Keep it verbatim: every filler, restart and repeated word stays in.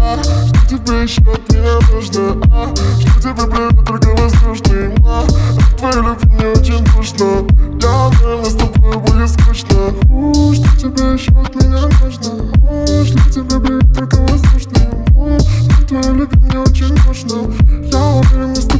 а, что тебе еще от меня нужно, а, что тебе привет только воздушный, а, от твоей любви мне очень душно. Я уверена, с тобой будет скучно. У, что тебе еще от меня нужно, а, что тебе привет только воздушный, а, от твоей любви мне очень душно. Я уверена, с тобой